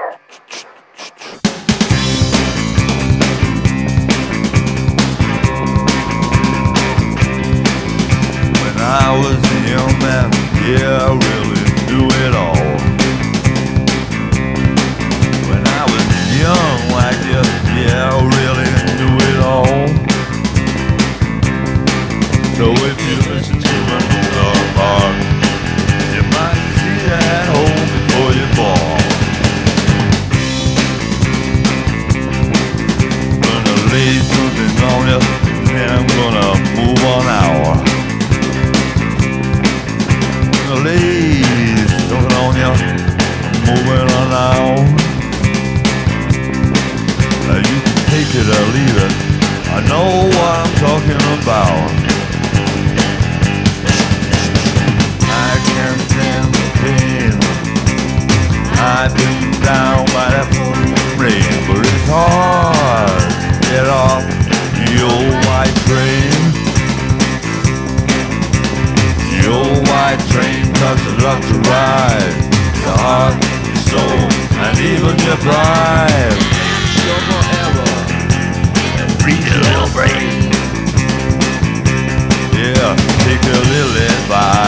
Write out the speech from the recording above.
When I was a young man, yeah, I really knew it all. When I was young like this, yeah, I really knew it all. So if you listen to my love heart, you might see that hole before you fall. Gonna lay something on you, and I'm gonna move on out. Gonna lay something on you, moving on out. You can take it or leave it, I know what I'm talking about. I can't stand the pain, I've been down by that rain, but it's hard to get off the old white train. The old white train costs a lot to ride, your heart, your soul, and even your pride. Forever, free your little brain. Yeah, take a little advice.